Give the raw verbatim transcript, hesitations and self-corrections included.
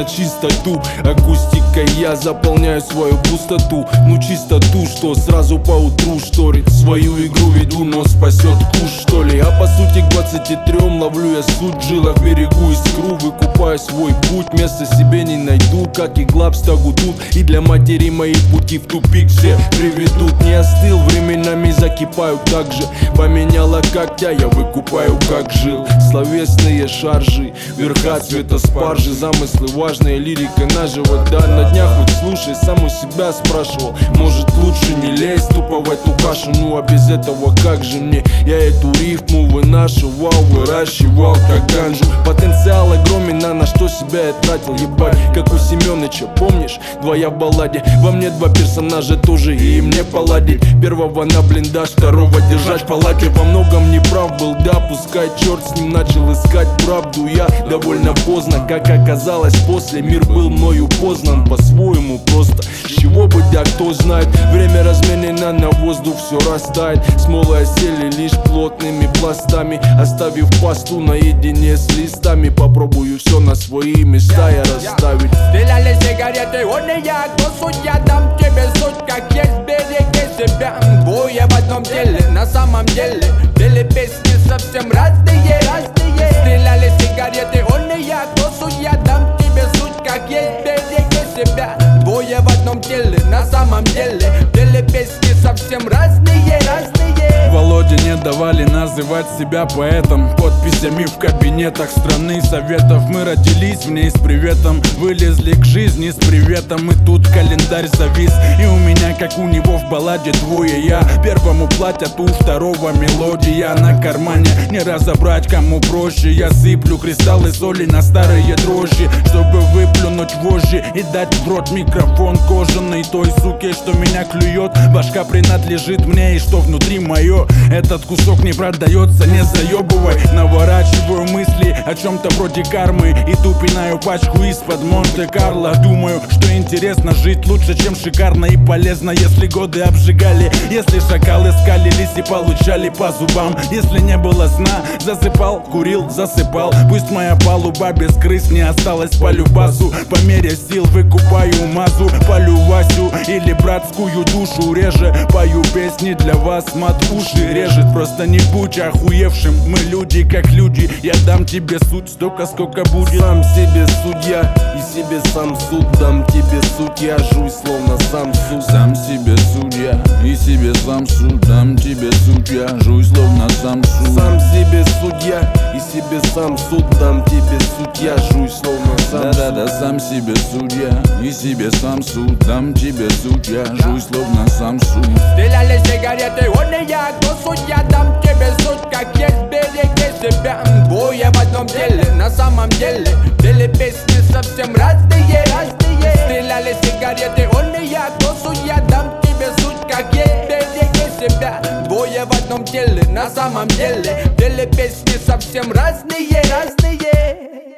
чистоту. Акустикой я заполняю свою пустоту. Ну чистоту, что сразу по утру шторит. Свою игру веду, но спасет куш, что ли. А по сути к двадцати трём ловлю я суть в жилах. Берегу искру, выкупаю свой путь. Места себе не найду, как игла в стогу тут. И для матери мои пути в тупик все приведут. Не остыл, временами закипаю так же. Поменяла когтя, я выкупаю как жил. Словесные шаржи, верха цвета спаржи. Замыслы важные, лирика наживо. Да, на днях вот слушай, сам у себя спрашивал. Может лучше не лезть тупо в эту кашу. Ну а без этого как же мне? Я эту рифму вынашивал, выращивал как ганжу. Потенциал огромен, а на что себя я тратил, ебать. Как у Семёныча, помнишь? Двоя в балладе. Во мне два персонажа тоже, и мне поладить. Первого на блиндаж, второго держать в палате. Во многом не прав был, да, пускай черт с ним. Начал искать правду я довольно поздно. Как оказалось после, мир был мною познан по-своему просто. С чего бы, да, кто знает. Время разменено на воздух, все растает. Смолы осели лишь плотными пластами, оставив пасту наедине с листами. Попробую все на свои места я расставить. Стреляли сигареты, он и я, кто суть, я дам тебе суть, как есть, береги себя. Двое в одном деле, на самом деле, деле песни совсем разные, разные. Стреляли сигареты, он и я, кто суть, я дам тебе суть, как есть, береги себя. Двое в одном теле, на самом деле, деле песни совсем разные, разные. Володе не давали называть себя поэтом. Подписями в кабинетах страны советов. Мы родились в ней с приветом, вылезли к жизни с приветом. И тут календарь завис, и у меня, как у него в балладе, двое я. Первому платят, у второго мелодия на кармане. Не разобрать, кому проще. Я сыплю кристаллы соли на старые дрожжи, чтобы выплюнуть вожжи и дать в рот микрофон кожаный той суке, что меня клюет. Башка принадлежит мне, и что внутри мое. Этот кусок не продается, не заебывай. Наворачиваю мысли о чем-то вроде кармы. Иду пинаю пачку из-под Монте-Карло. Думаю, что интересно жить лучше, чем шикарно и полезно. Если годы обжигали, если шакалы скалились и получали по зубам. Если не было сна, засыпал, курил, засыпал. Пусть моя палуба без крыс не осталась по любасу. По мере сил выкупаю мазу, полю Васю или братскую душу. Реже пою песни для вас, мат уши режет. Просто не будь охуевшим, мы люди как люди. Я дам тебе суть столько, сколько будет. Сам себе судья и себе сам суд. Дам тебе суть, я жуй словно сам суд. Сам себе судья и себе сам суд. Дам тебе суть, я жуй словно сам суд. Сам себе судья и себе сам суд. Дам тебе суть, я жуй словно сам суд. Да-да-да, сам себе судья и себе сам суд. Дам тебе суть, я жуй словно сам суд. Стреляли сигареты, он и я, кто суть, я дам тебе суть, как есть, береги себя. Двое в одном деле, на самом деле, деле песни совсем разные, разные. Стреляли сигареты, он и я, кто суть, я дам тебе суть, как есть, береги себя. Двое в одном теле, на самом деле, деле песни совсем разные, разные.